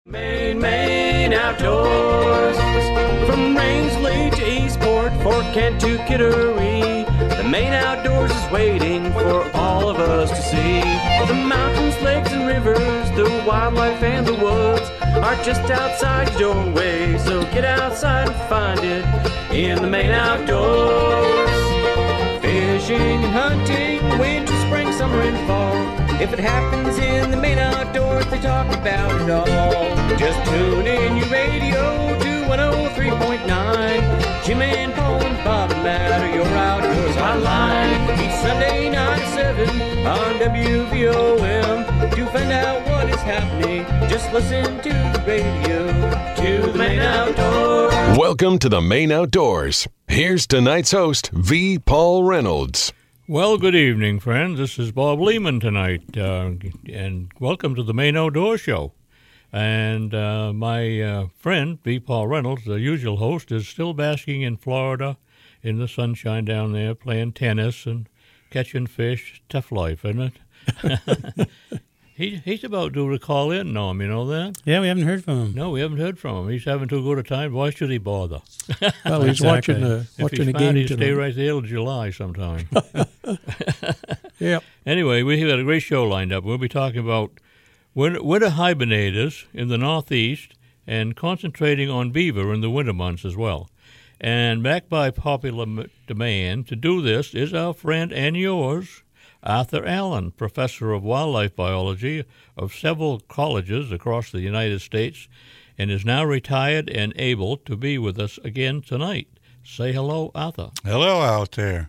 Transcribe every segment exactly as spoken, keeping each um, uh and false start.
Maine, Maine Outdoors. From Rangeley to Eastport, Fort Kent to Kittery, the Maine Outdoors is waiting for all of us to see. The mountains, lakes, and rivers, the wildlife and the woods are just outside your doorway, so get outside and find it in the Maine Outdoors. Fishing and hunting, winter, spring, summer, and fall. If it happens in the Maine Outdoors, they talk about it all. Just tune in your radio to one oh three point nine. Jim and Paul and Bob and Matt are your outdoors hotline. Each Sunday night at seven on W V O M. To find out what is happening, just listen to the radio, to the Maine Outdoors. Welcome to the Maine Outdoors. Here's tonight's host, V. Paul Reynolds. Well, good evening, friends. This is Bob Lehman tonight, uh, and welcome to the Maine Outdoor Show. And uh, my uh, friend, V. Paul Reynolds, the usual host, is still basking in Florida in the sunshine down there, playing tennis and catching fish. Tough life, isn't it? he, he's about due to call in, Norm, you know that? Yeah, we haven't heard from him. No, we haven't heard from him. He's having too good a time. Why should he bother? Well, he's Exactly. watching a, If watching he's a fine, game he'd stay tonight. right there till July sometime. Yep. Anyway, we have a great show lined up. We'll be talking about winter, winter hibernators in the Northeast and concentrating on beaver in the winter months as well. And backed by popular m- demand to do this is our friend and yours, Arthur Allen, professor of wildlife biology of several colleges across the United States, and is now retired and able to be with us again tonight. Say hello, Arthur. Hello out there.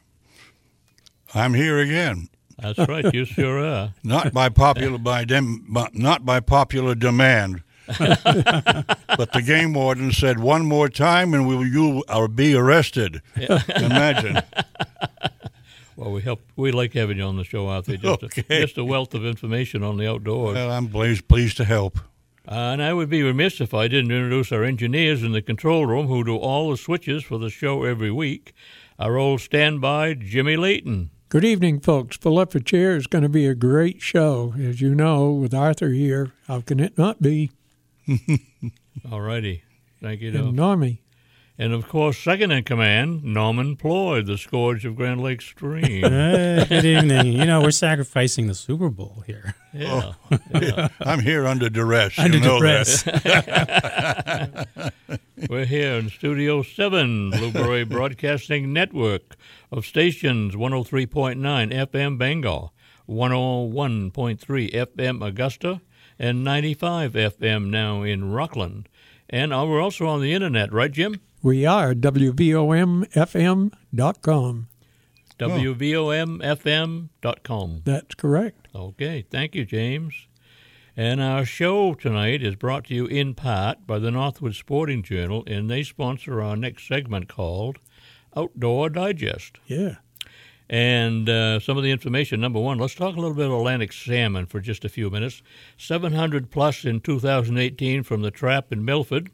I'm here again. That's right, you sure are. Not by popular by dem, but not by popular demand. But the game warden said one more time, and we will you or be arrested. Imagine. Well, we help. We like having you on the show, Arthur. Just, Okay. a, just a wealth of information on the outdoors. Well, I'm pleased, pleased to help. Uh, and I would be remiss if I didn't introduce our engineers in the control room who do all the switches for the show every week. Our old standby, Jimmy Layton. Good evening, folks. Pull up a chair. It's going to be a great show. As you know, with Arthur here, how can it not be? All righty. Thank you, And Dov. Normie. And, of course, second in command, Norman Ploy, the scourge of Grand Lake Stream. Hey, good evening. You know, we're sacrificing the Super Bowl here. Yeah. yeah. I'm here under duress. Under you know duress. That. We're here in Studio seven, Blueberry Broadcasting Network of stations, one oh three point nine F M Bangor, one oh one point three F M Augusta, and ninety-five F M now in Rockland. And uh, we're also on the Internet, right, Jim? We are W V O M F M dot com. W V O M F M dot com. That's correct. Okay, thank you, James. And our show tonight is brought to you in part by the Northwood Sporting Journal, and they sponsor our next segment called Outdoor Digest. Yeah. And uh, some of the information, number one, let's talk a little bit of Atlantic salmon for just a few minutes. seven hundred plus in two thousand eighteen from the trap in Milford.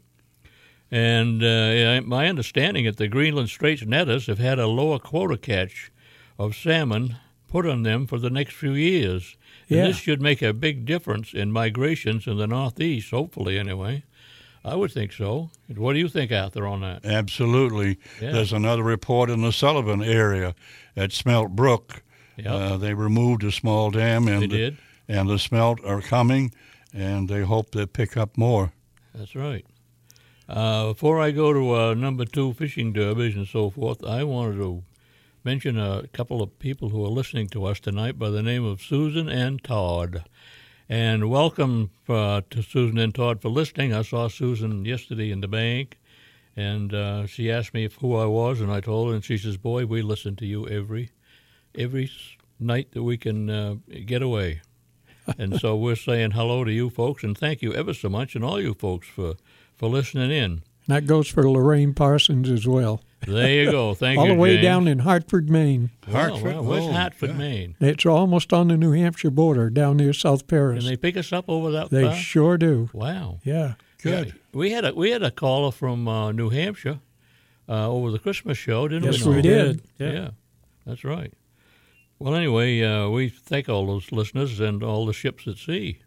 And uh, my understanding is the Greenland Straits netters have had a lower quota catch of salmon put on them for the next few years. And Yeah. this should make a big difference in migrations in the Northeast, hopefully anyway. I would think so. What do you think, Arthur, on that? Absolutely. Yeah. There's another report in the Sullivan area at Smelt Brook. Yep. Uh, they removed a small dam, and They did? and the smelt are coming, and they hope they pick up more. That's right. Uh, before I go to uh, number two fishing derbies and so forth, I wanted to mention a couple of people who are listening to us tonight by the name of Susan and Todd. And welcome uh, to Susan and Todd for listening. I saw Susan yesterday in the bank, and uh, she asked me if who I was, and I told her, and she says, boy, we listen to you every every s- night that we can uh, get away. And so we're saying hello to you folks, and thank you ever so much, and all you folks for, for listening in. That goes for Lorraine Parsons as well. There you go. Thank All you, the way James. down in Hartford, Maine. Well, Hartford? well, where's Oh, Hartford, yeah. Maine? It's almost on the New Hampshire border, down near South Paris. Can they pick us up over that They far? sure do. Wow. Yeah. Good. Yeah, we had a we had a caller from uh, New Hampshire uh, over the Christmas show, didn't Yes, we? we Norm? did. Yeah. Yeah, that's right. Well, anyway, uh, we thank all those listeners and all the ships at sea.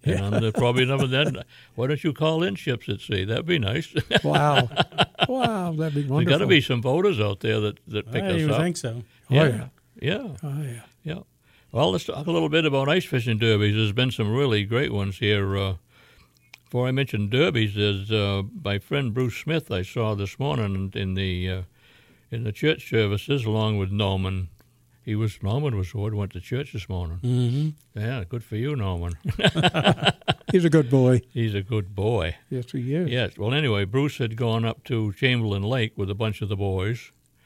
And there's probably enough of that. Why don't you call in ships at sea? That'd be nice. Wow. Wow, that'd be There's wonderful. got to be some voters out there that, that pick I us would up. think so. Oh, yeah. yeah. Yeah. Oh, yeah. Yeah. Well, let's talk a little bit about ice fishing derbies. There's been some really great ones here. Uh, before I mention derbies, there's uh, my friend Bruce Smith I saw this morning in the uh, in the church services along with Norman. He was Norman was the one who went to church this morning. Mm-hmm. Yeah, good for you, Norman. He's a good boy. He's a good boy. Yes, he is. Yes. Well, anyway, Bruce had gone up to Chamberlain Lake with a bunch of the boys,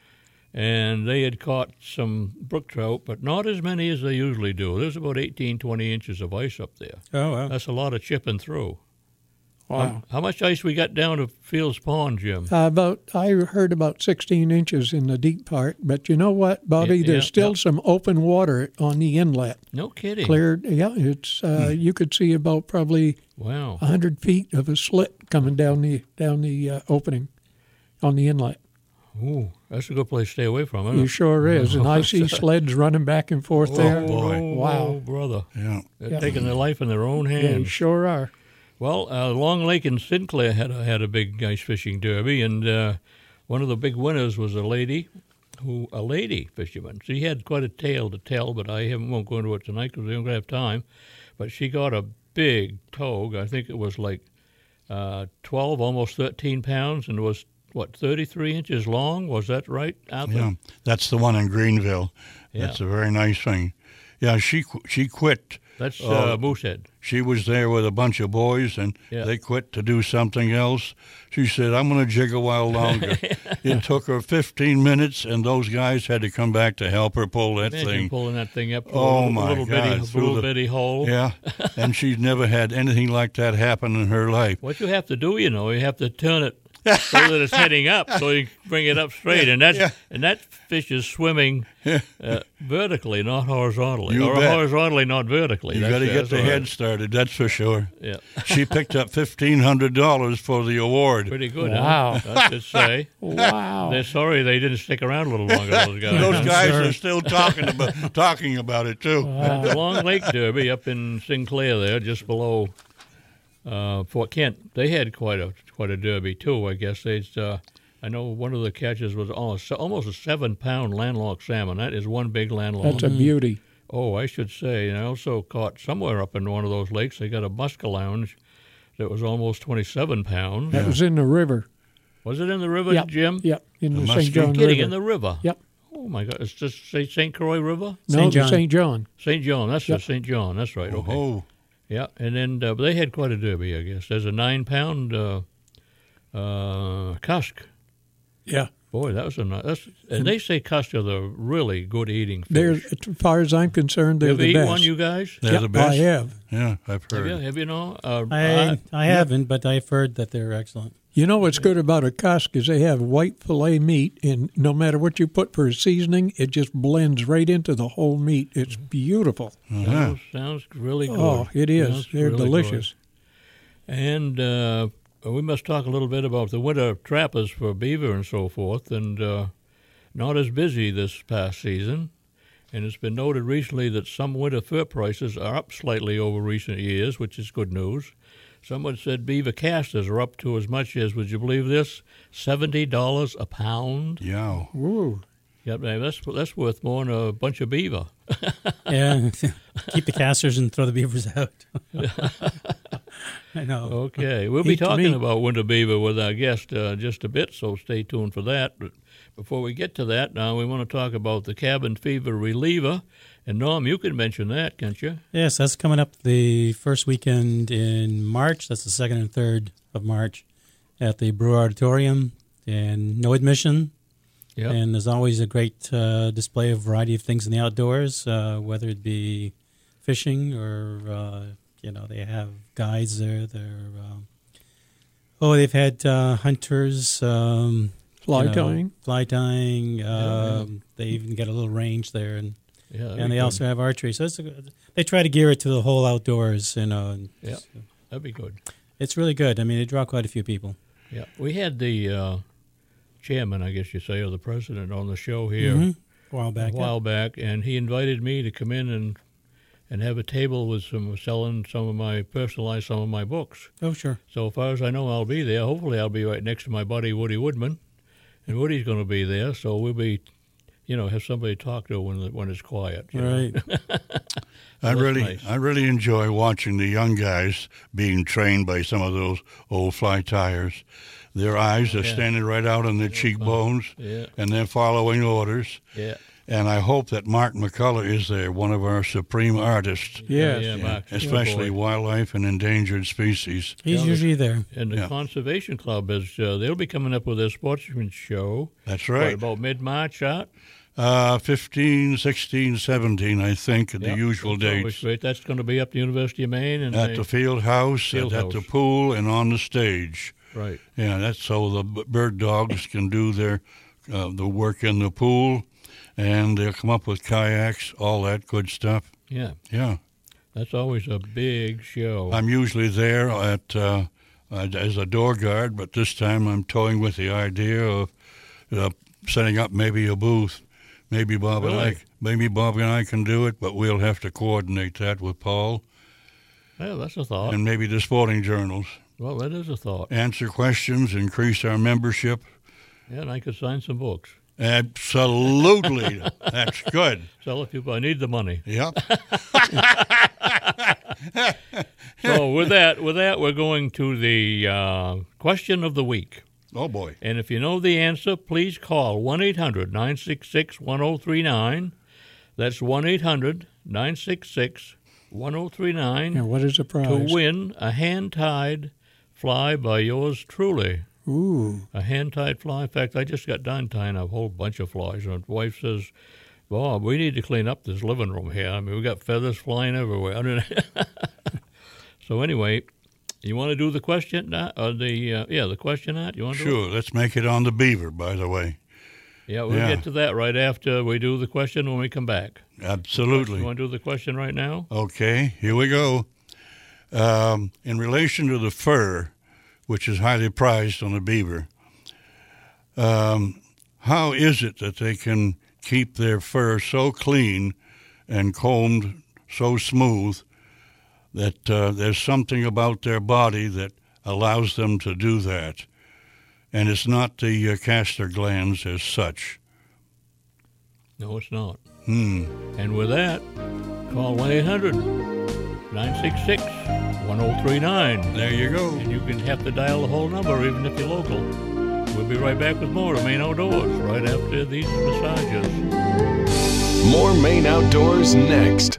and they had caught some brook trout, but not as many as they usually do. There's about eighteen, twenty inches of ice up there. Oh, wow. That's a lot of chipping through. Wow. Um, how much ice we got down to Fields Pond, Jim? Uh, about I heard about sixteen inches in the deep part, but you know what, Bobby? Yeah, There's yeah, still yeah. some open water on the inlet. No kidding. Cleared. Yeah, it's uh, you could see about probably Wow. a hundred feet of a slit coming down the down the uh, opening on the inlet. Ooh, that's a good place to stay away from, isn't You it? sure is, and I see sleds running back and forth there. Oh, boy. Wow. brother. Yeah. They're Yeah. taking their life in their own Yeah, you hands. sure are. Well, uh, Long Lake in Sinclair had a, had a big ice fishing derby, and uh, one of the big winners was a lady, who a lady fisherman. She had quite a tale to tell, but I haven't, won't go into it tonight because we don't have time. But she got a big togue. I think it was like uh, twelve, almost thirteen pounds, and it was what thirty-three inches long. Was that right, Arthur? Yeah, that's the one in Greenville. Yeah. That's a very nice thing. Yeah, she qu- she quit. That's Oh. uh, Moosehead. She was there with a bunch of boys, and Yeah. they quit to do something else. She said, I'm going to jig a while longer. It took her fifteen minutes, and those guys had to come back to help her pull that Imagine thing. pulling that thing up to Oh, a little, my little God, bitty, through little the- bitty hole. Yeah, and she's never had anything like that happen in her life. What you have to do, you know, you have to turn it so that it's heading up, so you bring it up straight, and that's Yeah. and that fish is swimming uh, vertically, not horizontally, You or bet. horizontally, not vertically. You That's- got to get that's the all head right. started, that's for sure. Yeah, She picked up fifteen hundred dollars for the award. pretty good. Wow. Huh? I should say. Wow. They're sorry they didn't stick around a little longer. Those guys. Those I'm guys sure. are still talking about talking about it too. The Long Lake Derby up in Sinclair there, just below uh, Fort Kent, they had quite a quite a derby too. I guess they. Uh, I know one of the catches was almost almost a seven pound landlocked salmon. That is one big landlocked. That's a beauty. Oh, I should say. And I also caught somewhere up in one of those lakes. They got a muskalounge that was almost twenty-seven pounds. That was in the river. Was it in the river, Yep. Jim? Yep, in The the musky? Saint John Kidding, River. in the river. Yep. Oh my God! It's just say Saint Croix River. No, Saint the John. Saint John. Saint John. That's Yep. the Saint John. That's right. Okay. Oh, Yeah, and then uh, they had quite a derby, I guess. There's a nine-pound uh, uh, cusk. Yeah. Boy, that was a nice. That's, and they say cusk are the really good eating fish. They're, as far as I'm concerned, they're have you the eaten best. one, you guys? they're Yep, the best. I have. Yeah, I've Have heard. you? Have you know? Uh, I I haven't, but I've heard that they're excellent. You know what's good about a cusk is they have white filet meat, and no matter what you put for a seasoning, it just blends right into the whole meat. It's beautiful. Uh-huh. sounds, sounds really good. Oh, it is. Sounds They're really delicious. good. And uh, we must talk a little bit about the winter trappers for beaver and so forth, and uh, not as busy this past season. And it's been noted recently that some winter fur prices are up slightly over recent years, which is good news. Someone said beaver casters are up to as much as, would you believe this, seventy dollars a pound? Yeah. Ooh. Yep, man, that's that's worth more than a bunch of beaver. Yeah, keep the casters and throw the beavers out. I know. Okay, we'll be Eat the talking meat. about winter beaver with our guest uh, just a bit, so stay tuned for that. But before we get to that, now we want to talk about the cabin fever reliever. And Norm, you can mention that, can't you? Yes, that's coming up the first weekend in March. That's the second and third of March at the Brewer Auditorium, and no admission. Yeah. And there's always a great uh, display of variety of things in the outdoors, uh, whether it be fishing or, uh, you know, they have guides there. They're, um, oh, they've had uh, hunters. Um, Fly you know, tying. Fly tying. Um, They even got a little range there. And, Yeah, that'd and be they good. also have archery. So it's a, they try to gear it to the whole outdoors. You know, and Yeah. so That'd be good. it's really good. I mean, they draw quite a few people. Yeah, we had the uh, chairman, I guess you say, or the president on the show here Mhm. A while back. a while back, and he invited me to come in and and have a table with some selling some of my personalized some of my books. Oh, sure. So as far as I know, I'll be there. Hopefully, I'll be right next to my buddy Woody Woodman, and Woody's going to be there. So we'll be, you know, have somebody to talk to when when it's quiet. you know. Right. I that's really, nice. I really enjoy watching the young guys being trained by some of those old fly tires. Their eyes are Yeah. standing right out on their cheekbones, Yeah, and they're following orders. yeah. And I hope that Mark McCullough is there, one of our supreme artists, Yes. yeah, Mark, especially good boy. wildlife and endangered species. He's Yeah, usually there. And the Yeah. Conservation Club is, uh, they'll be coming up with their sportsman show. That's What, right. about mid-March, Art? Uh, fifteen, sixteen, seventeen, I think, at Yeah, the usual that's always dates. great. That's going to be up the University of Maine. And At they- the field house, Field at, at the house. pool, and on the stage. Right. Yeah, that's so the b- bird dogs can do their uh, the work in the pool, and they'll come up with kayaks, all that good stuff. Yeah, Yeah, that's always a big show. I'm usually there at uh, uh, as a door guard, but this time I'm toying with the idea of uh, setting up maybe a booth. Maybe Bob and Really? I, maybe Bob and I can do it, but we'll have to coordinate that with Paul Well, that's a thought. and maybe the sporting journals. Well, that is a thought. Answer questions, increase our membership. Yeah, and I could sign some books. Absolutely, that's good. Sell a few. I need the money. Yep. So with that, with that, we're going to the uh, question of the week. Oh boy. And if you know the answer, please call one eight hundred nine six six one zero three nine. That's one eight hundred nine six six one zero three nine And what is the prize? to win a hand-tied fly by yours truly. Ooh. A hand-tied fly. In fact, I just got done tying a whole bunch of flies. And my wife says, Bob, we need to clean up this living room here. I mean, we got feathers flying everywhere. So anyway, you want to do the question, uh, or the, uh, yeah, the question, Nat? You want to do it? Sure. Let's make it on the beaver, by the way. Yeah, we'll Yeah. get to that right after we do the question when we come back. Absolutely. You want to do the question right now? Okay, here we go. Um, in relation to the fur, which is highly prized on the beaver, um, how is it that they can keep their fur so clean and combed so smooth that uh, there's something about their body that allows them to do that? And it's not the uh, castor glands as such. No, it's not. Hmm. And with that, call one eight hundred nine six six one zero three nine. There you go. And you can have to dial the whole number even if you're local. We'll be right back with more of Maine Outdoors right after these massages. More Maine Outdoors next.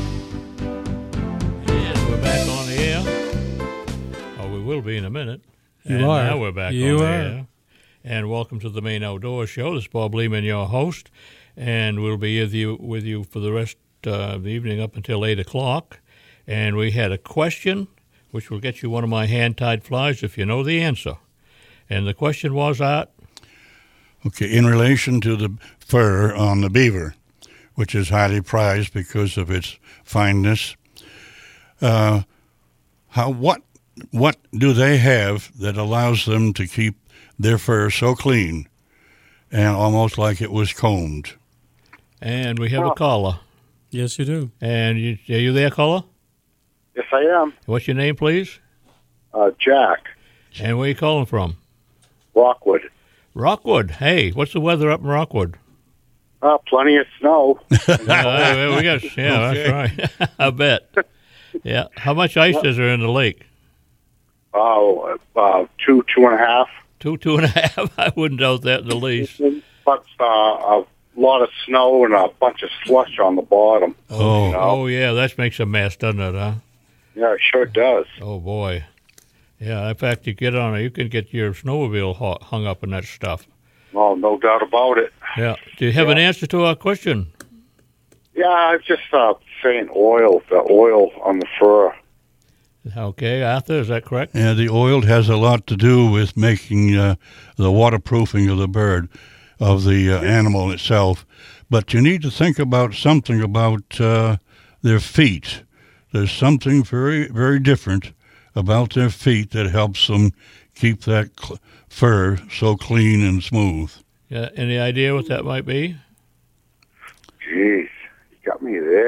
And we're back on the air. Oh, we will be in a minute. You and are. Now we're back You on the are. air. And welcome to the Maine Outdoors Show. This is Bob Lehman, your host. And we'll be with you, with you for the rest uh, of the evening up until eight o'clock. And we had a question, which will get you one of my hand-tied flies if you know the answer. And the question was, Art? Okay, in relation to the fur on the beaver, which is highly prized because of its fineness, uh, how what what do they have that allows them to keep their fur so clean and almost like it was combed? And we have a caller. Yes, you do. And you, are you there, caller? Yes, I am. What's your name, please? Uh, Jack, And where are you calling from? Rockwood. Rockwood. Hey, what's the weather up in Rockwood? Uh, plenty of snow. Uh, we got, yeah, Okay. that's right. I bet. Yeah. How much ice is there in the lake? Oh, uh, two, two and a half. Two, two and a half. I wouldn't doubt that in the least. But uh, a lot of snow and a bunch of slush on the bottom. Oh, you know? Oh, yeah, that makes a mess, doesn't it, huh? Yeah, it sure does. Oh, boy. Yeah, in fact, you get on it, you can get your snowmobile hu- hung up in that stuff. Oh, no doubt about it. Yeah. Do you have an answer to our question? Yeah, I was just uh, saying oil, the oil on the fur. Okay, Arthur, is that correct? yeah, the oil has a lot to do with making uh, the waterproofing of the bird, of the uh, animal itself. But you need to think about something about uh, their feet. There's something very, very different about their feet that helps them keep that cl- fur so clean and smooth. Yeah, any idea what that might be? Jeez, you got me there.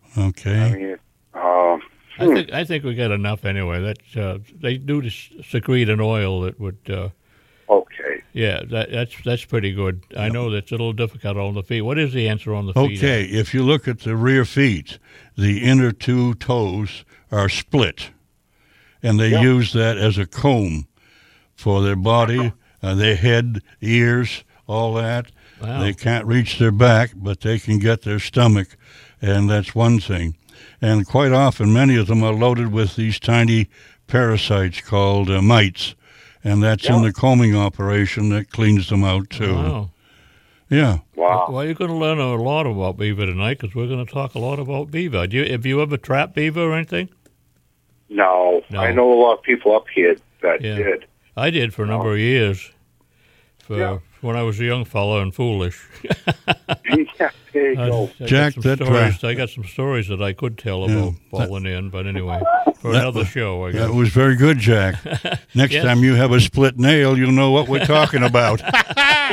Okay. I mean, um, I think I think we got enough anyway. That uh, they do s- secrete an oil that would. Uh, okay. yeah, that, that's that's pretty good. I know that's a little difficult on the feet. What is the answer on the feet? Okay, if you look at the rear feet, the inner two toes are split, and they Yeah. use that as a comb for their body, uh, their head, ears, all that. Wow. They can't reach their back, but they can get their stomach, and that's one thing. And quite often, many of them are loaded with these tiny parasites called uh, mites, and that's in Yeah. the combing operation that cleans them out, too. Wow. Yeah. Wow. Well, you're going to learn a lot about beaver tonight because we're going to talk a lot about beaver. Do you, have you ever trapped beaver or anything? No, No. I know a lot of people up here that Yeah. did. I did for a number of years. For Yeah. when I was a young fellow and foolish. Yeah, there you I, go. I Jack, got some that, uh, stories, I got some stories that I could tell Yeah, about falling in, but anyway, for that another was- show, I guess. That was very good, Jack. Next Yes. time you have a split nail, you'll know what we're talking about. Yeah,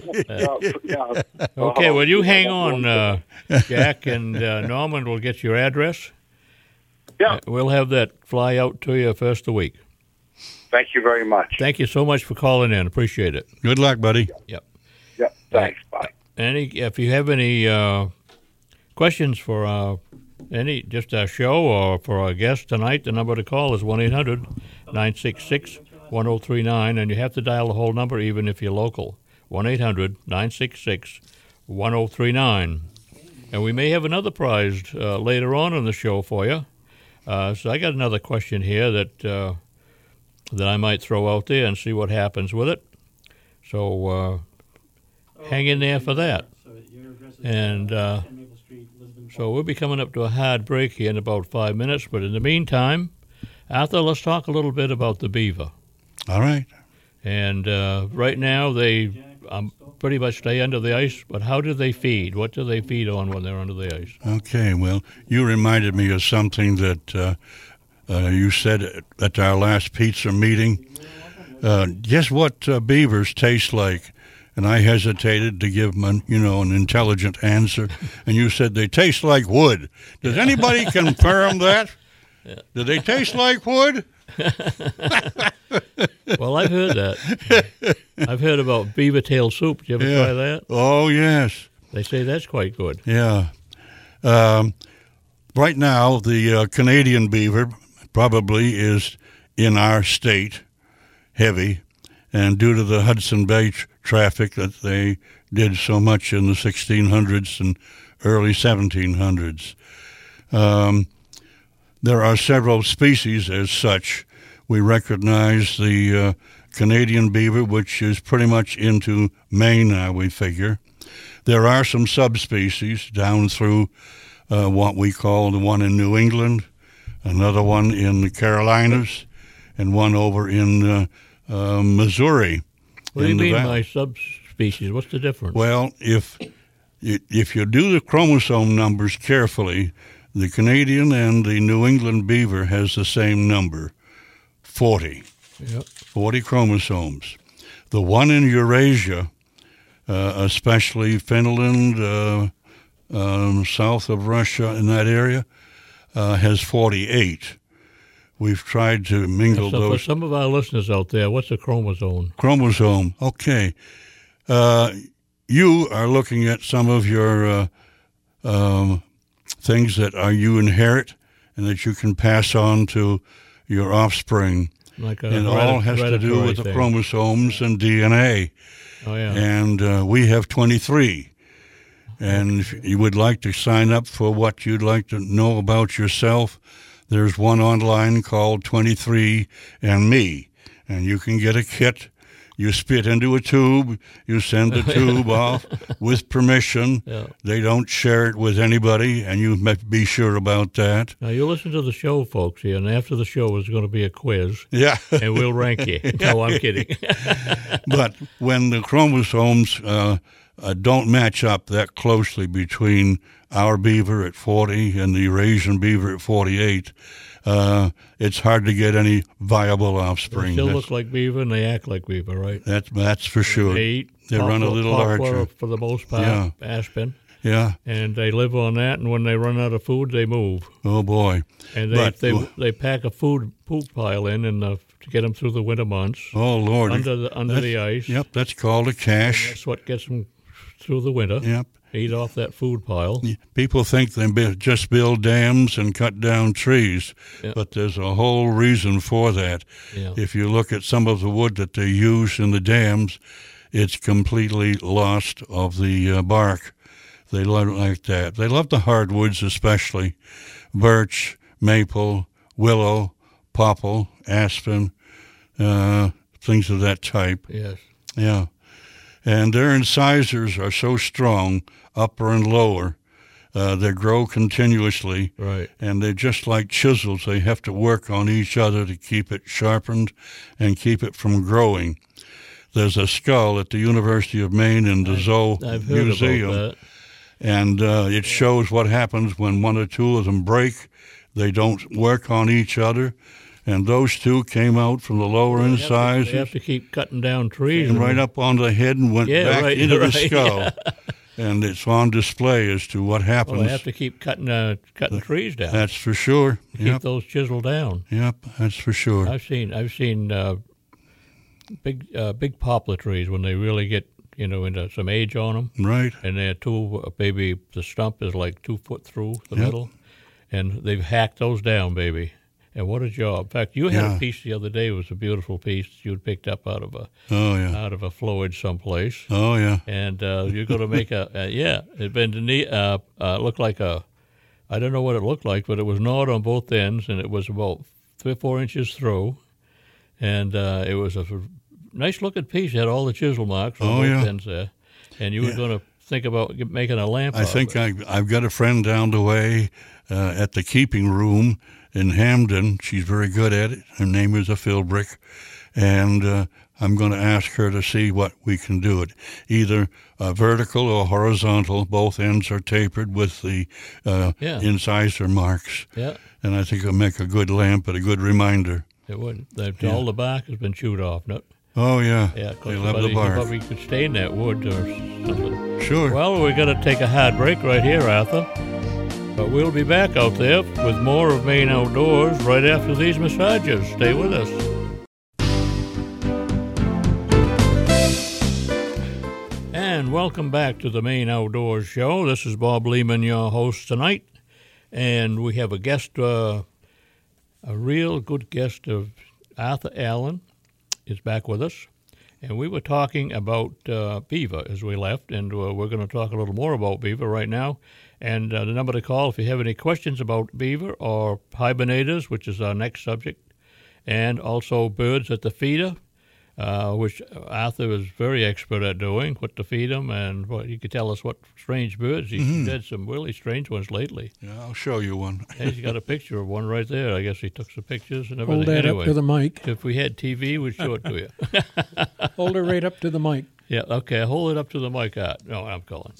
yeah. Okay, Oh, well, you yeah, hang that's on, one uh, Jack, and uh, Norman will get your address. Yeah, Uh, We'll have that fly out to you first of the week. thank you very much. Thank you so much for calling in. Appreciate it. Good luck, buddy. Yep. Yeah, thanks. Bye. Any, if you have any uh, questions for uh, any, just our show or for our guest tonight, the number to call is one eight hundred nine six six one zero three nine, and you have to dial the whole number even if you're local, one eight hundred nine six six one zero three nine. And we may have another prize uh, later on in the show for you. Uh, so I got another question here that uh, that I might throw out there and see what happens with it. So uh, hang in there for that. And uh, so we'll be coming up to a hard break here in about five minutes. But in the meantime, Arthur, let's talk a little bit about the beaver. All right. And uh, right now they um, pretty much stay under the ice. But how do they feed? What do they feed on when they're under the ice? Okay, well, you reminded me of something that uh, uh, you said at- at our last pizza meeting. Uh, guess what uh, beavers taste like? And I hesitated to give them, you know, an intelligent answer. And you said they taste like wood. Does anybody confirm that? Do they taste like wood? Well, I've heard that. I've heard about beaver tail soup. Did you ever Yeah. try that? Oh, yes. They say that's quite good. Yeah. Um, right now, the uh, Canadian beaver probably is in our state heavy, and due to the Hudson Bay tr- traffic that they did so much in the sixteen hundreds and early seventeen hundreds. Um, there are several species as such. We recognize the uh, Canadian beaver, which is pretty much into Maine now, we figure. There are some subspecies down through uh, what we call the one in New England, another one in the Carolinas, and one over in uh, uh, Missouri. What do you in the mean valley. by subspecies? What's the difference? Well, if if you do the chromosome numbers carefully, the Canadian and the New England beaver has the same number, forty. Yep. forty chromosomes. The one in Eurasia, uh, especially Finland, uh, um, south of Russia, in that area, uh, has forty-eight. We've tried to mingle So for those some of our listeners out there, what's a chromosome? chromosome. Okay. Uh, you are looking at some of your uh, um, things that are you inherit and that you can pass on to your offspring. Like a It all has to do hereditary with the thing. chromosomes and D N A. Oh, yeah. And uh, we have twenty-three. And if you would like to sign up for what you'd like to know about yourself, there's one online called twenty-three and me. And you can get a kit. You spit into a tube. You send the tube off with permission. Yeah. They don't share it with anybody, and you must be sure about that. Now, you listen to the show, folks, here, and after the show is going to be a quiz, Yeah. and we'll rank you. No, I'm kidding. But when the chromosomes uh, uh, don't match up that closely between our beaver at forty and the Eurasian beaver at forty-eight, uh, it's hard to get any viable They offspring. still That's, look like beaver, and they act like beaver, right? that's, that's for sure. They eat They run a poplar- little poplar larger. for the most part, Yeah. aspen. Yeah. And they live on that, and when they run out of food, they move. Oh, boy. And they But- they, they pack a food poop pile in and uh, to get them through the winter months. Oh, Lord. Under the under That's- the ice. Yep, that's called a cache. That's what gets them through the winter. Yep. Eat off that food pile. People think they bu- just build dams and cut down trees, Yeah. but there's a whole reason for that. Yeah. If you look at some of the wood that they use in the dams, it's completely lost of the uh, bark. They love it like that. They love the hardwoods especially, birch, maple, willow, popple, aspen, uh, things of that type. Yes. Yeah. And their incisors are so strong, upper and lower, uh, they grow continuously. Right. And they're just like chisels. They have to work on each other to keep it sharpened and keep it from growing. There's a skull at the University of Maine in the Zoo I've heard Museum. about that. And uh, it shows what happens when one or two of them break. They don't work on each other. And those two came out from the lower They incisors. have to keep cutting down trees. And right up on the head and went Yeah, back right, into right, the skull. And it's on display as to what happens. Well, they have to keep cutting uh, cutting trees down. That's for sure. Keep Yep. those chiseled down. Yep, that's for sure. I've seen I've seen uh, big uh, big poplar trees when they really get you know into some age on them, Right. and they're two uh, maybe the stump is like two foot through the Yep. middle, and they've hacked those down, baby. And what a job! In fact, you had Yeah. a piece the other day. It was a beautiful piece you'd picked up out of a Oh, yeah. out of a flowage someplace. Oh, yeah. And uh, you're going to make a, uh, yeah, it been neat, uh, uh, looked like a, I don't know what it looked like, but it was gnawed on both ends, and it was about three or four inches through, and uh, it was a nice looking piece. It had all the chisel marks on Oh, both yeah. ends there, and you were Yeah. going to think about get- making a lamp. I out think of it. I, I've got a friend down the way uh, at the keeping room in Hamden. She's very good at it. Her name is a Philbrick. And uh, I'm going to ask her to see what we can do it. Either uh, vertical or horizontal. Both ends are tapered with the uh, Yeah. incisor marks. Yeah, And I think it'll make a good lamp and a good reminder. it would. The, Yeah. All the bark has been chewed off. No, Oh, yeah. yeah, They because love the somebody, bark. somebody could stain that wood or something. Sure. Well, we're going to take a hard break right here, Arthur. But we'll be back out there with more of Maine Outdoors right after these massages. Stay with us. And welcome back to the Maine Outdoors Show. This is Bob Lehman, your host tonight. And we have a guest, uh, a real good guest of Arthur Allen is back with us. And we were talking about uh, beaver as we left, and uh, we're going to talk a little more about beaver right now. And uh, the number to call if you have any questions about beaver or hibernators, which is our next subject, and also birds at the feeder, uh, which Arthur is very expert at doing, what to feed them, and what he could tell us what strange birds. He's Mm-hmm. had some really strange ones lately. Yeah, I'll show you one. And he's got a picture of one right there. I guess he took some pictures and everything. Hold that anyway, up to the mic. if we had T V, we'd show it to you. Hold it right up to the mic. Yeah, okay, hold it up to the mic. Art. No, I'm calling.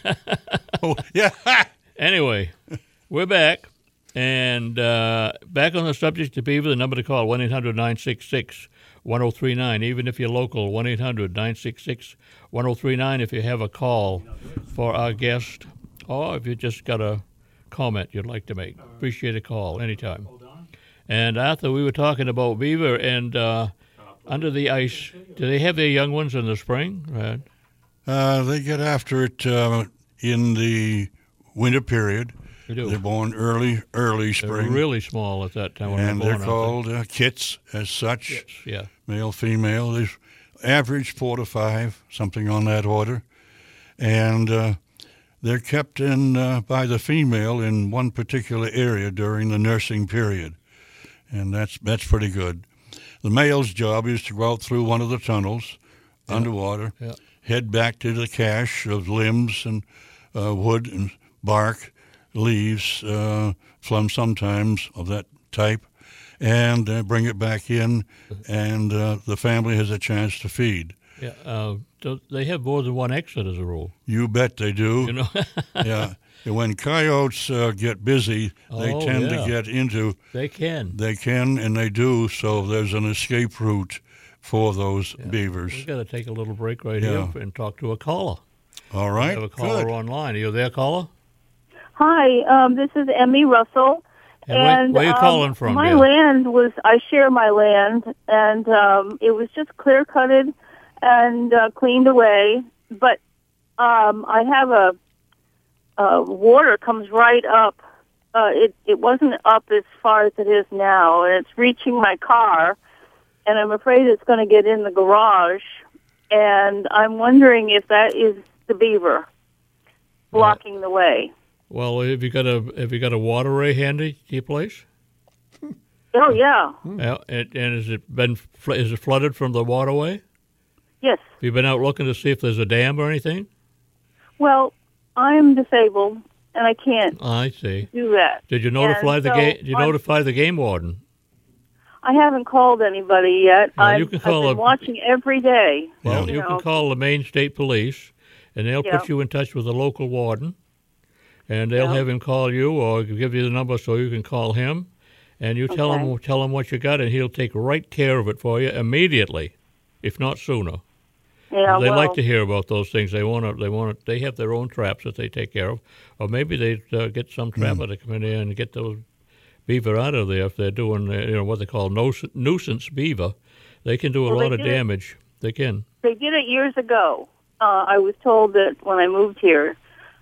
Oh, yeah. Anyway, we're back, and uh, back on the subject of beaver, the number to call, one eight hundred nine six six one oh three nine. Even if you're local, one eight hundred nine six six one oh three nine if you have a call for our guest, or if you just got a comment you'd like to make. Appreciate a call anytime. And Arthur, we were talking about beaver, and uh, under the ice, do they have their young ones in the spring? Right. Uh, they get after it uh, in the winter period. They do. They're born early, early They're spring. really small at that time when and they're they're born, called uh, kits as such, aren't they? Yeah. male, female. There's average four to five, something on that order. And uh, they're kept in uh, by the female in one particular area during the nursing period. And that's that's pretty good. The male's job is to go out through one of the tunnels underwater, Yeah. head back to the cache of limbs and uh, wood and bark, leaves, uh, from sometimes of that type, and uh, bring it back in, and uh, the family has a chance to feed. Yeah, uh, do they have more than one exit as a rule. You bet they do. You know, Yeah. And when coyotes uh, get busy, they Oh, tend yeah. to get into, they can. they can and they do, so there's an escape route for those We've beavers. got to take a little break right Yeah. here and talk to a caller. All I right. have a caller Good. online. Are you there, caller? Hi, um, this is Emmy Russell. And where- and where you um, calling from, My dear? land was, I share my land, and um, it was just clear cutted and uh, cleaned away. But um, I have a, uh, water comes right up. Uh, it, it wasn't up as far as it is now, and it's reaching my car, and I'm afraid it's going to get in the garage. And I'm wondering if that is the beaver blocking the way. Well, have you got a have you got a waterway handy to your place? Oh, yeah. Yeah, and, and has it been fl- is it flooded from the waterway? Yes. Have you been out looking to see if there's a dam or anything? Well, I'm disabled, and I can't I see. do that. Did you notify And the so game? Did you I'm- notify the game warden? I haven't called anybody yet. Well, I've, you can I've call been a- watching every day. Well, you you know. can call the Maine State Police, and they'll Yeah. put you in touch with the local warden, and they'll Yeah. have him call you or give you the number so you can call him, and you tell him Okay. tell him what you got, and he'll take right care of it for you immediately, if not sooner. Yeah, They well, like to hear about those things. They want to. They want to. They have their own traps that they take care of, or maybe they uh, get some trapper to come in there and get those beaver out of there if they're doing uh, you know what they call nuis- nuisance beaver. They can do a Well, they lot of did it. damage. They can. They did it years ago. Uh, I was told that when I moved here,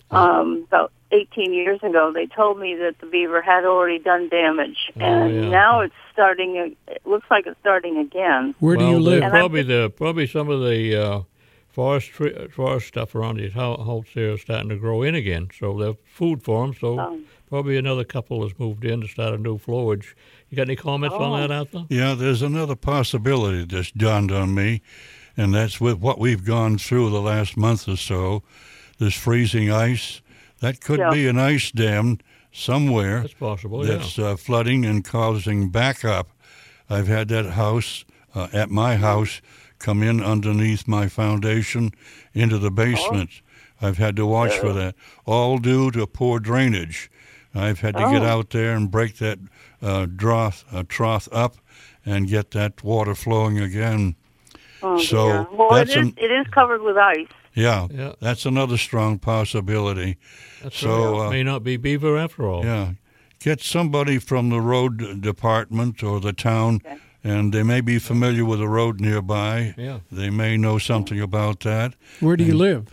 um, about eighteen years ago, they told me that the beaver had already done damage, Oh, and yeah. now it's starting. It looks like it's starting again. Where do well, you live? And I'm Probably the probably some of the uh, forest tree, forest stuff around these hou- houses there are starting to grow in again. So they're food for them. So Oh. probably another couple has moved in to start a new flowage. You got any comments Oh. on that, Arthur? Yeah, there's another possibility that's dawned on me, and that's with what we've gone through the last month or so, this freezing ice. That could Yeah. be an ice dam somewhere That's possible. that's uh, flooding and causing backup. I've had that house, uh, at my house, come in underneath my foundation into the basement. I've had to watch for that, all due to poor drainage. I've had to get Oh. out there and break that uh, trough, uh, trough up and get that water flowing again. Oh, So dear. Well, that's it is. an- It is covered with ice. Yeah, Yeah. that's another strong possibility. That's So, right. uh, may not be beaver after all. Yeah, get somebody from the road department or the town, Okay. and they may be familiar with a road nearby. Yeah. They may know something about that. Where do you live?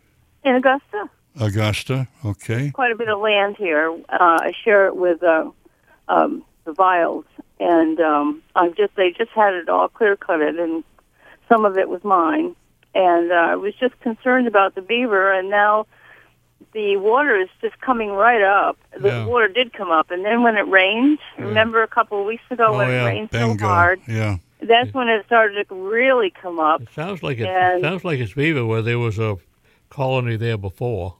In Augusta, Augusta, okay. quite a bit of land here. Uh, I share it with uh, um, the Viles, and um, I'm just they just had it all clear cutted, and some of it was mine. And uh, I was just concerned about the beaver, and now the water is just coming right up. The Yeah. water did come up, and then when it rained, remember a couple of weeks ago Oh, when yeah. it rained Bingo. so hard, Yeah. that's when it started to really come up. It sounds like it And- sounds like it's beaver where there was a colony there before.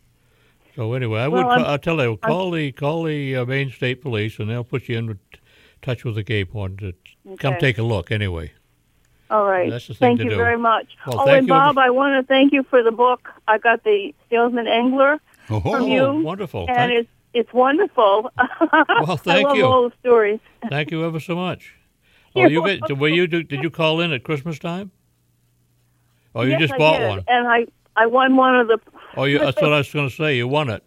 So anyway, I would Well, I'm- ca- I'll tell you call the call the uh, Maine State Police and they'll put you in with- touch with the Cape Horn to come Okay. take a look anyway. All right. That's the thing thank to you do. very much. Well, oh, thank and you. Bob, I want to thank you for the book. I got the Salesman Angler, Oh, From you. Oh, wonderful! and Thank, it's it's wonderful. Well, thank I love you. all the stories. thank you ever so much. Oh, You're you get, were you do, did you call in at Christmas time? Oh, you Yes, just I bought did. one. and I I won one of the. Oh, you, that's what I was going to say. You won it.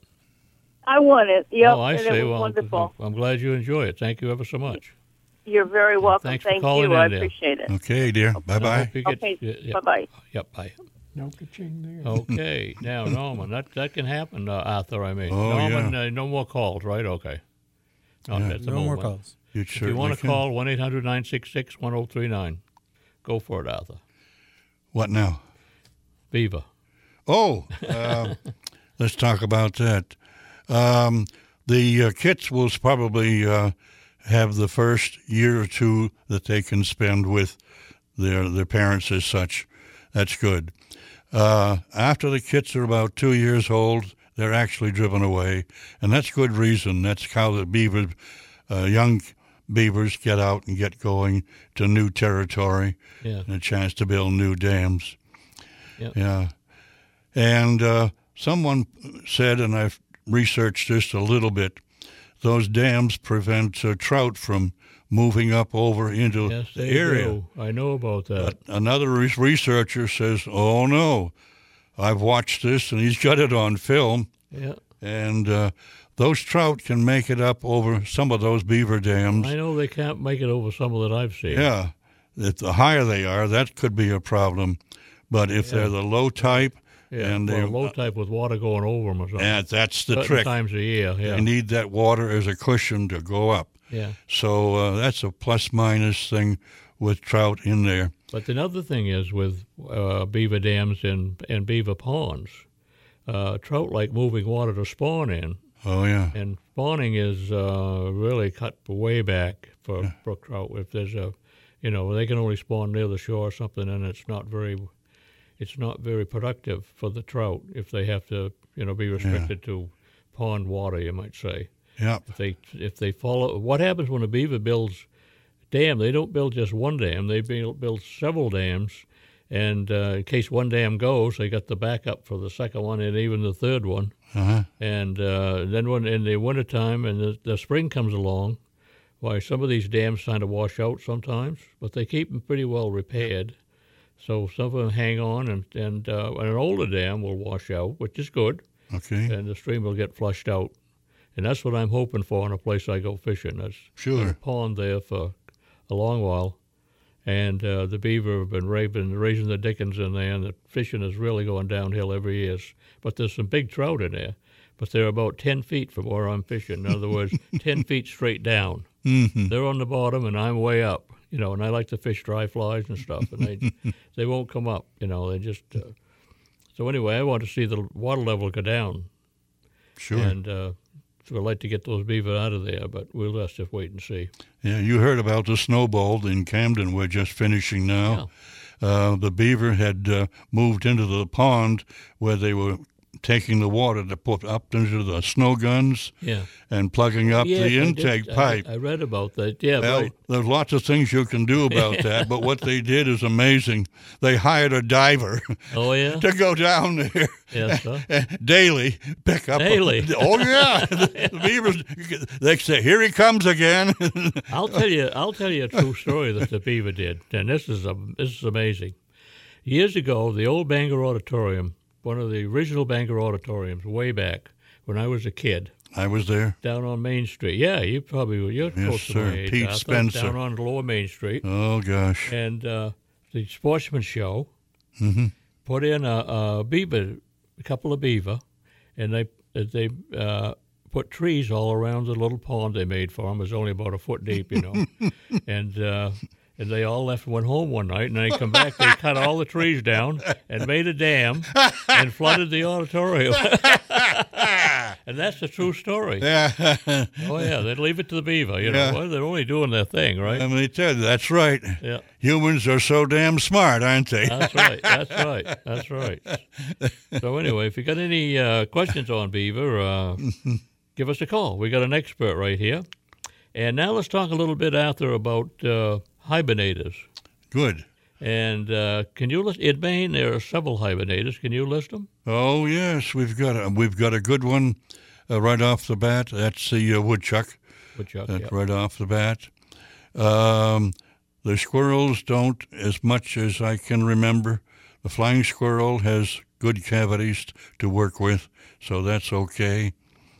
I won it. Yep, oh, I and see. it was Well, wonderful. I'm glad you enjoy it. Thank you ever so much. You're very welcome. Thanks for Thank calling you. in I there. appreciate it. Okay, dear. I Bye-bye. hope you get- Okay. yeah, yeah. Bye bye. Yep. Bye. No ka-ching there. Okay. Now, Norman, that that can happen, uh, Arthur. I mean, Oh, Norman, yeah. uh, no more calls, right? Okay. Not Yeah. at the No more moment. calls. You If you want to can. call one eight hundred nine six six one zero three nine, go for it, Arthur. What now? Viva. Oh, uh, let's talk about that. Um, the uh, kids will probably uh, have the first year or two that they can spend with their their parents as such. That's good. Uh, after the kids are about two years old, they're actually driven away, and that's good reason. That's how the beaver, uh, young beavers get out and get going to new territory Yeah. and a chance to build new dams. Yep. Yeah. And uh, someone said, and I've researched this a little bit, those dams prevent uh, trout from moving up over into Yes, the they area. do. I know about that. But another re- researcher says, oh, no, I've watched this, and he's got it on film. Yeah. And uh, those trout can make it up over some of those beaver dams. I know they can't make it over some that I've seen. Yeah. If the higher they are, that could be a problem. But if Yeah. they're the low type, Yeah, and well, they're low type with water going over them or something. and that's the Certain trick. times a year, yeah. They need that water as a cushion to go up. Yeah. So uh, that's a plus minus thing with trout in there. But another thing is with uh, beaver dams and, and beaver ponds, uh, trout like moving water to spawn in. Oh, yeah. And spawning is uh, really cut way back for brook trout. If there's a, you know, they can only spawn near the shore or something, and it's not very, it's not very productive for the trout if they have to, you know, be restricted to pond water, you might say. Yeah. If they if they follow, what happens when a beaver builds dam? They don't build just one dam. They build, build several dams, and uh, in case one dam goes, they got the backup for the second one and even the third one. Uh-huh. And uh, then when in the wintertime and the, the spring comes along, why some of these dams kind of wash out sometimes, but they keep them pretty well repaired. So some of them hang on, and and, uh, and an older dam will wash out, which is good, Okay. and the stream will get flushed out. And that's what I'm hoping for in a place I go fishing. There's, Sure. there's a pond there for a long while, and uh, the beaver have been, ra- been raising the dickens in there, and the fishing is really going downhill every year. But there's some big trout in there, but they're about ten feet from where I'm fishing. In other words, ten feet straight down. Mm-hmm. They're on the bottom, and I'm way up. You know, and I like to fish dry flies and stuff, and they they won't come up. You know, they just. Uh, so anyway, I want to see the water level go down. Sure. And uh, so I'd like to get those beaver out of there, but we'll just have to wait and see. Yeah, you heard about the snowball in Camden. We're just finishing now. Uh, the beaver had uh, moved into the pond where they were taking the water to put up into the snow guns Yeah. and plugging up Yes, the I did- intake I- pipe. I, read about that. Yeah, Well, right. there's lots of things you can do about that, but what they did is amazing. They hired a diver Oh, yeah? to go down there Yes, sir. daily, pick up. a- Daily? oh yeah, the, the beavers. They say, "Here he comes again." I'll tell you. I'll tell you a true story that the beaver did, and this is a, this is amazing. Years ago, the old Bangor Auditorium, one of the original Bangor auditoriums, way back when I was a kid, I was there. down on Main Street. Yeah, you probably were. You're Yes, close to sir. my age. Pete Arthur, Spencer. down on Lower Main Street, Oh gosh. and uh, the Sportsman Show Mm-hmm. put in a, a beaver, a couple of beaver, and they they uh, put trees all around the little pond they made for them. It was only about a foot deep, you know, and. Uh, And they all left and went home one night, and they come back, they cut all the trees down and made a dam and flooded the auditorium. And that's the true story. Yeah. Oh, yeah, they'd leave it to the beaver, you know. Yeah. Well, they're only doing their thing, right? Let me tell you, that's right. Yeah, Humans are so damn smart, aren't they? that's right, that's right, that's right. So anyway, if you got any uh, questions on beaver, uh, give us a call. We got an expert right here. And now let's talk a little bit, Arthur, about uh, hibernators. Good. And uh, can you list in Maine? There are several hibernators. Can you list them? Oh yes, we've got a we've got a good one uh, right off the bat. That's the uh, woodchuck. Woodchuck, That's yeah. right off the bat. Um, the squirrels don't as much as I can remember. The flying squirrel has good cavities to work with, so that's okay.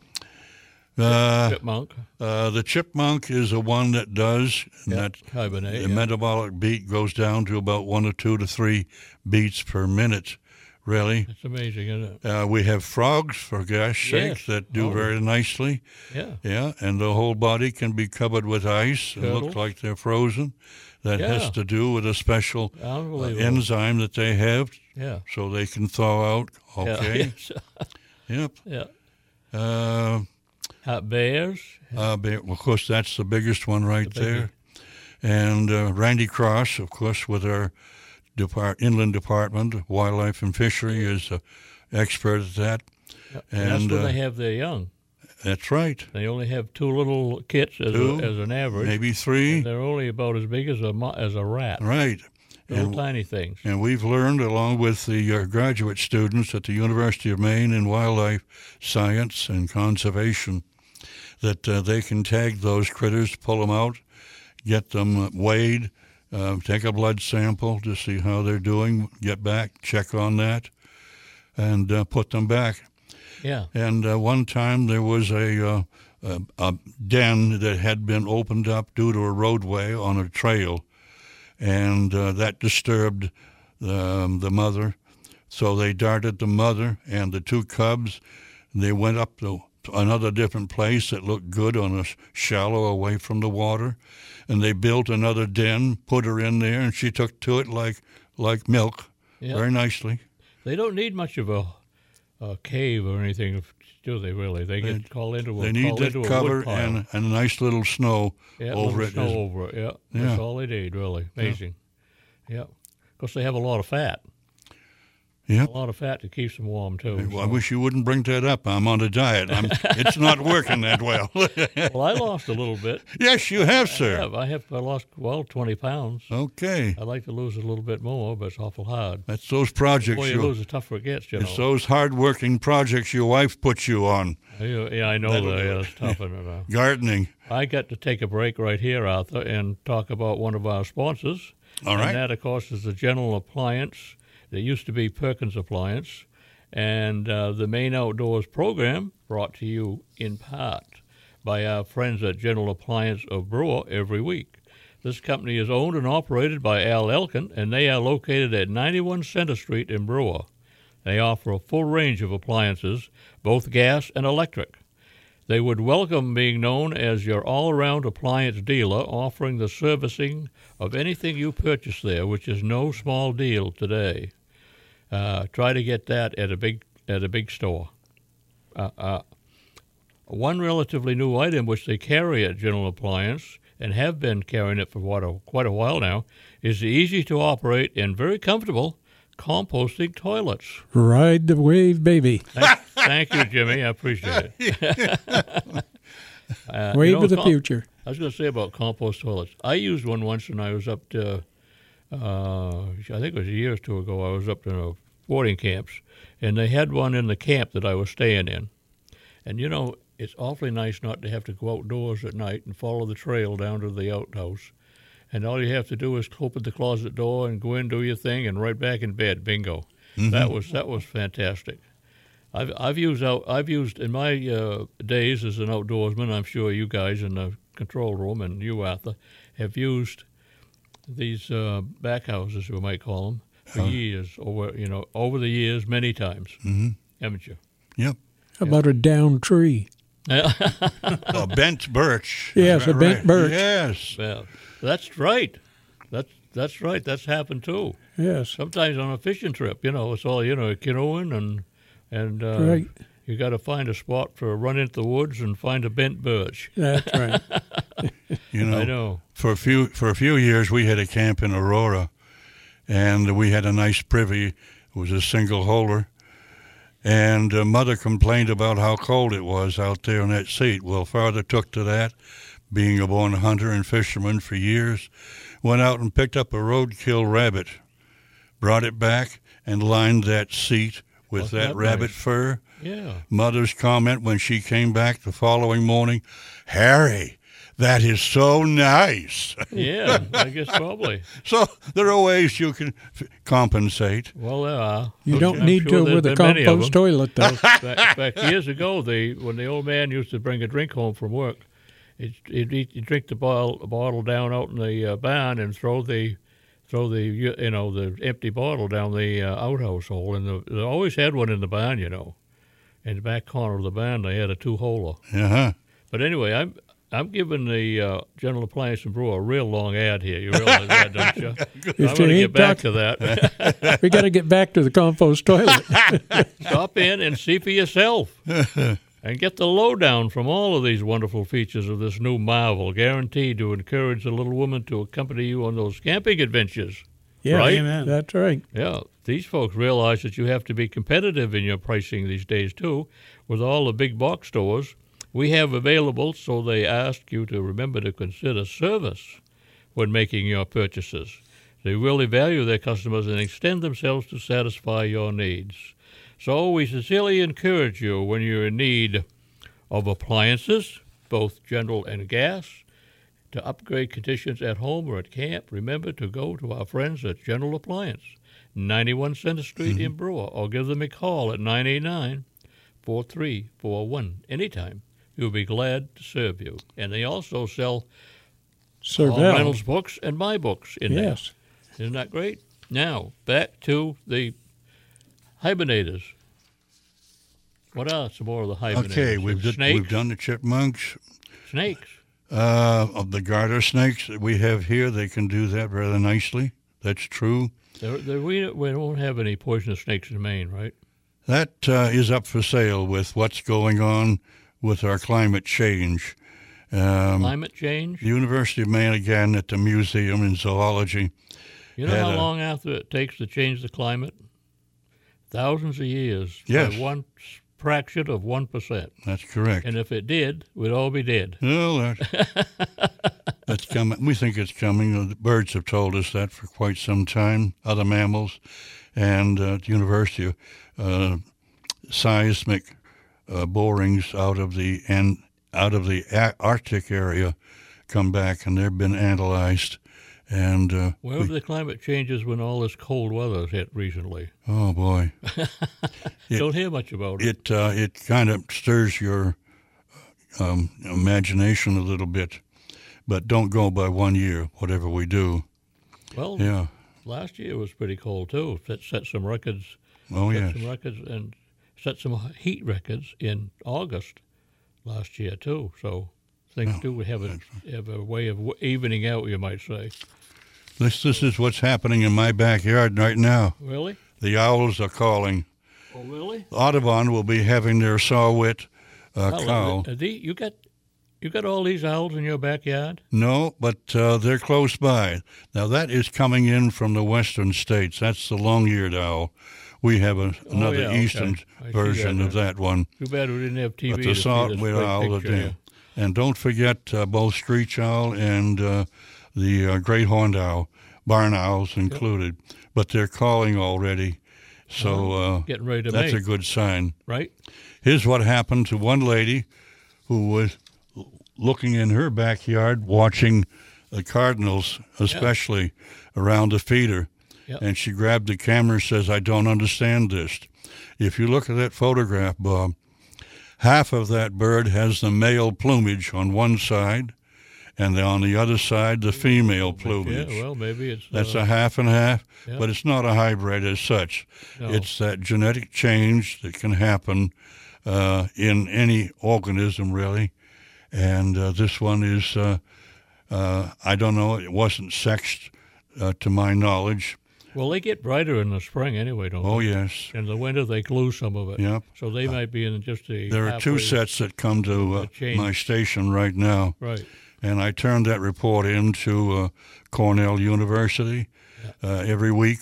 Uh, Chipmunk. uh, the chipmunk is the one that does. And Yeah, that hibernate. the yeah. metabolic beat goes down to about one or two to three beats per minute, really. It's amazing, isn't it? Uh, we have frogs, for gosh Yes. sake, that do Oh. very nicely. Yeah. Yeah, and the whole body can be covered with ice and look Turtles. like they're frozen. That Yeah. has to do with a special uh, Unbelievable. enzyme that they have, Yeah. so they can thaw out. Okay. Yeah. Yep. yeah. Uh, Hot bears. uh, but of course, that's the biggest one right The biggie. there. And uh, Randy Cross, of course, with our depart- inland department, wildlife and fishery, is an expert at that. Yep. And that's And, when uh, they have their young. That's right. They only have two little kits as, Two, a, as an average. Maybe three. And they're only about as big as a mo- as a rat. Right. Little And- tiny things. And we've learned, along with the uh, graduate students at the University of Maine in wildlife science and conservation, that uh, they can tag those critters, pull them out, get them weighed, uh, take a blood sample to see how they're doing, get back, check on that. and uh, put them back. Yeah. And uh, one time there was a, uh, a a den that had been opened up due to a roadway on a trail, and uh, that disturbed the, um, the mother. So they darted the mother and the two cubs. They went up to another different place that looked good on a shallow away from the water, and they built another den, put her in there, and she took to it like like milk, Yeah. very nicely. They don't need much of a, a cave or anything, do they? Really? They get They- called into a They need called that into a cover wood pile. and, and a nice little snow yeah, over little it. snow is- over it. Yeah, Yeah. that's all they need. Really amazing. Yeah, of course they have a lot of fat. Yep. A lot of fat to keep them warm too. Well, I so. wish you wouldn't bring that up. I'm on a diet. I'm, it's not working that well. Well, I lost a little bit. Yes, you have, I sir. have. I have. I lost well twenty pounds. Okay. I'd like to lose a little bit more, but it's awful hard. That's those projects. Boy, you you- lose, the tougher it gets. You know. It's those hard-working projects your wife puts you on. Yeah, yeah, I know That'll that. do Yeah, it. it's tough. isn't it, uh, Gardening. I got to take a break right here, Arthur, and talk about one of our sponsors. All right. And that, of course, is the General Appliance. That used to be Perkins Appliance. And uh, the Maine Outdoors program brought to you in part by our friends at General Appliance of Brewer every week. This company is owned and operated by Al Elkin, and they are located at ninety-one Center Street in Brewer. They offer a full range of appliances, both gas and electric. They would welcome being known as your all-around appliance dealer, offering the servicing of anything you purchase there, which is no small deal today. Uh, try to get that at a big at a big store. Uh, uh, one relatively new item which they carry at General Appliance and have been carrying it for what a, quite a while now is the easy-to-operate and very comfortable composting toilets. Ride the wave, baby. Thank, thank you, Jimmy. I appreciate it. uh, Wave you know, of the com- future. I was going to say about compost toilets. I used one once when I was up to, uh, I think it was a year or two ago, I was up to boarding camps, and they had one in the camp that I was staying in. And, you know, it's awfully nice not to have to go outdoors at night and follow the trail down to the outhouse. And all you have to do is open the closet door and go in, do your thing, and right back in bed. Bingo. Mm-hmm. That was that was fantastic. I've I've used out I've used in my uh, days as an outdoorsman. I'm sure you guys in the control room and you, Arthur, have used these uh, back houses, we might call them, for years over you know over the years many times, Mm-hmm. haven't you? Yep. How about a down tree? A bent birch. Yes, Is that a bent right? birch. Yes. Well, that's right. That's that's right. That's happened too. Yes. Sometimes on a fishing trip, you know, it's all you know, canoeing and and uh, Right. you got to find a spot for a run into the woods and find a bent birch. That's right. You know, I know. For a few for a few years, we had a camp in Aurora, and we had a nice privy. It was a single holder, and uh, Mother complained about how cold it was out there on that seat. Well, Father took to that, being a born hunter and fisherman for years, went out and picked up a roadkill rabbit, brought it back, and lined that seat with Wasn't that, that rabbit nice? fur. Yeah. Mother's comment when she came back the following morning, Harry, that is so nice. Yeah, I guess probably. So there are ways you can f- compensate. Well, there are. You don't I'm need sure to there's with a been many of compost them. toilet, though. In fact, in fact, years ago, they when the old man used to bring a drink home from work, he'd, he'd, he'd drink the bottle, bottle down out in the uh, barn and throw the throw the you you know the empty bottle down the uh, outhouse hole. And the, they always had one in the barn, you know. In the back corner of the barn, they had a two-holer. Uh-huh. But anyway, I'm I'm giving the uh, General Appliance and Brewer a real long ad here. You realize that, don't you? I'm If going to you get ain't back talk- to that. We got to get back to the compost toilet. Stop in and see for yourself. And get the lowdown from all of these wonderful features of this new marvel, guaranteed to encourage the little woman to accompany you on those camping adventures. Yeah, Right? Amen. That's right. Yeah, these folks realize that you have to be competitive in your pricing these days, too. With all the big box stores we have available, so they ask you to remember to consider service when making your purchases. They really value their customers and extend themselves to satisfy your needs. So we sincerely encourage you when you're in need of appliances, both general and gas, to upgrade conditions at home or at camp. Remember to go to our friends at General Appliance. ninety-one Center Street Mm-hmm. in Brewer, or give them a call at nine eight nine, four three four one. Anytime. We'll be glad to serve you. And they also sell Sir Paul Val. Reynolds books and my books in Yes. there. Isn't that great? Now, back to the hibernators. What are some more of the hibernators? Okay, we've, did, Snakes? we've done the chipmunks. Snakes. Uh, of the garter snakes that we have here, they can do that rather nicely. That's true. There, there, we, we don't have any poisonous snakes in Maine, right? That uh, is up for sale with what's going on with our climate change. Um, Climate change? the University of Maine, again, at the museum in zoology. You know had how a- long after it takes to change the climate? Thousands of years. Yes. By one fraction of one percent. That's correct. And if it did, we'd all be dead. Well, that, that's coming. We think it's coming. The birds have told us that for quite some time, other mammals. And uh, at the university, uh, seismic uh, borings out of the and out of the a- Arctic area come back, and they've been analyzed. And uh, Where were the climate changes when all this cold weather hit recently? oh boy, It- Don't hear much about it. it uh, it kind of stirs your um, imagination a little bit. But don't go by one year, whatever we do. Well, Yeah. last year was pretty cold too. Set set some records. Oh, set yes. some records and set some heat records in August last year too. So things Oh, do have a have a way of w- evening out, you might say. This this is what's happening in my backyard right now. Really? The owls are calling. Oh, really? Audubon will be having their saw-whet uh, Well, cow. uh, the, you got you got all these owls in your backyard? No, but uh, they're close by. Now, that is coming in from the western states. That's the long-eared owl. We have a, another Oh, yeah, okay. eastern I see version that of that one. Too bad we didn't have T V But to the see saw-whet this great owl are picture there. here. And don't forget uh, both screech owl and uh, the uh, great horned owl, barn owls included. But they're calling already, so uh, Getting ready to that's mate, a good sign. right? Here's what happened to one lady who was looking in her backyard watching the cardinals, especially around the feeder. Yep. And she grabbed the camera and says, I don't understand this. If you look at that photograph, Bob, half of that bird has the male plumage on one side, and then on the other side, the female plumage. Yeah, well, maybe it's That's uh, a half and half, yeah. but it's not a hybrid as such. No. It's that genetic change that can happen uh, in any organism, really. And uh, this one is, uh, uh, I don't know, it wasn't sexed uh, to my knowledge. well, they get brighter in the spring anyway, don't Oh, they? yes. In the winter, they lose some of it. Yep. So they might be in just a. There are two halfway- sets that come to uh, change. my station right now. Right. And I turned that report in to uh, Cornell University uh, every week.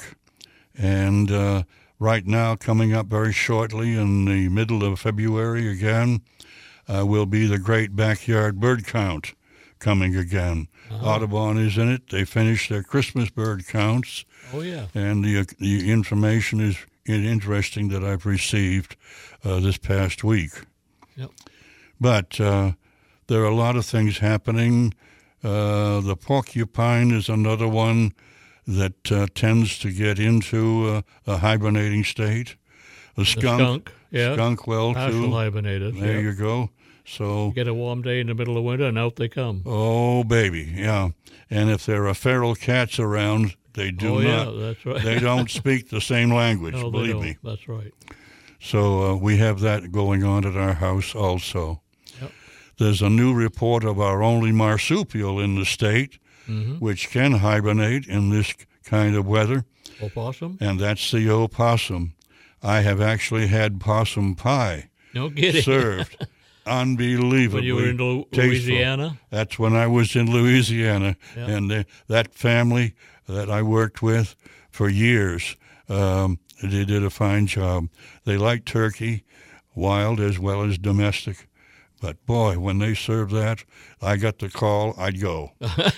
And uh, right now, coming up very shortly in the middle of February again, uh, will be the great backyard bird count coming again. Audubon is in it. They finished their Christmas bird counts, Oh yeah. and the, the information is interesting that I've received uh, this past week. Yep. But uh, there are a lot of things happening. Uh, the porcupine is another one that uh, tends to get into uh, a hibernating state. The The skunk, skunk. Yeah. skunk well Partial too. hibernators. There yeah. you go. So, Get a warm day in the middle of winter, and out they come. oh baby, yeah. And if there are feral cats around, they do oh not. yeah, that's right. They don't speak the same language. no, they believe don't. me. That's right. So uh, we have that going on at our house also. Yep. There's a new report of our only marsupial in the state, Mm-hmm. which can hibernate in this kind of weather, Opossum? and that's the opossum. I have actually had possum pie No kidding. served. Unbelievably When you were in Lu- tasteful. Louisiana? That's when I was in Louisiana, Yeah. and uh, that family that I worked with for years, um, they did a fine job. They like turkey, wild as well as domestic. But boy, when they served that, I got the call, I'd go.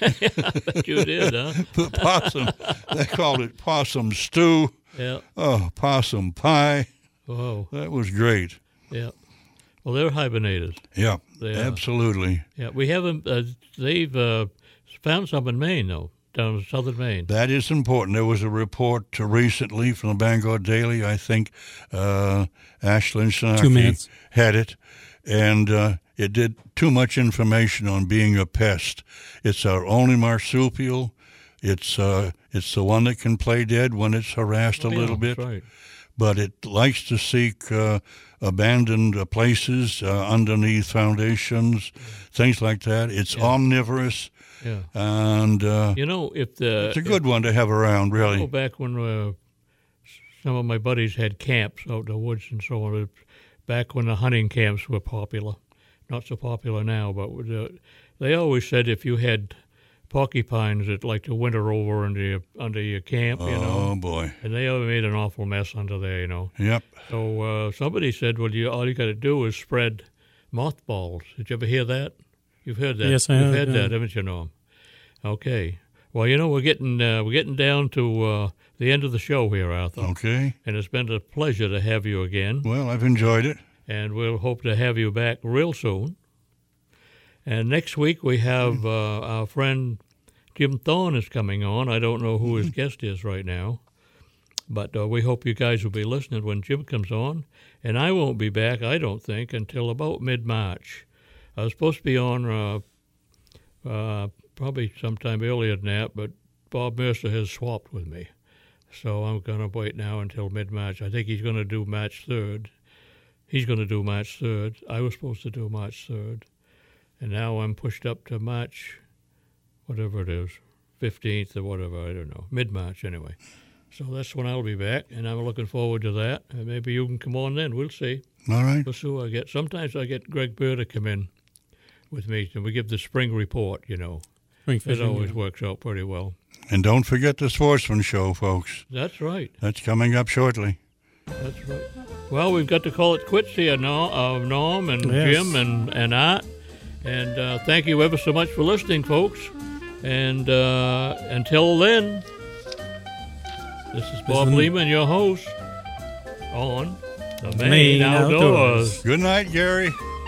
Bet you did, huh? The possum, they called it possum stew. Yeah. Oh, possum pie. Whoa. That was great. Yeah. Well, they're hibernators. Yeah, They are. absolutely. Yeah. We haven't. Uh, they've uh, found some in Maine, though. down in southern Maine. That is important. There was a report recently from the Bangor Daily. I think uh, Ashlyn Shinaki had it, and uh, it did too much information on being a pest. It's our only marsupial. It's uh, it's the one that can play dead when it's harassed Oh, a yeah, little bit, that's right. but it likes to seek uh, abandoned uh, places uh, underneath foundations, things like that. It's Yeah. omnivorous. Yeah. And uh, You know, if the it's a good if, one to have around, Go really. back when uh, some of my buddies had camps out in the woods and so on. uh, Back when the hunting camps were popular, not so popular now, but with, uh, they always said if you had porcupines that like to winter over under your, under your camp, you know, Oh, boy. and they made an awful mess under there, you know. Yep. So uh, somebody said, well, you, all you got to do is spread mothballs. Did you ever hear that? You've heard that. Yes, I You've have, heard yeah. that, haven't you, Norm? Okay. Well, you know, we're getting uh, we're getting down to uh, the end of the show here, Arthur. Okay. And it's been a pleasure to have you again. Well, I've enjoyed it. And we'll hope to have you back real soon. And next week we have uh, our friend Jim Thorne is coming on. I don't know who his guest is right now. But uh, we hope you guys will be listening when Jim comes on. And I won't be back, I don't think, until about mid-March. I was supposed to be on uh, uh, probably sometime earlier than that, but Bob Mercer has swapped with me. So I'm going to wait now until mid-March. I think he's going to do March third. He's going to do March third. I was supposed to do March third. And now I'm pushed up to March, whatever it is, fifteenth or whatever, I don't know, mid-March anyway. So that's when I'll be back, and I'm looking forward to that. And maybe you can come on then. We'll see. All right. We'll see who I get. Sometimes I get Greg Burr to come in with me, and we give the spring report, you know. Spring It fishing, always yeah. works out pretty well. And don't forget the Sportsman Show, folks. That's right. That's coming up shortly. That's right. Well, we've got to call it quits here, Norm, uh, Norm and Yes. Jim and, and Art. And uh, thank you ever so much for listening, folks. And uh, until then, this is Bob is- Lehman, your host, on The Maine Maine Outdoors. Outdoors. Good night, Gary.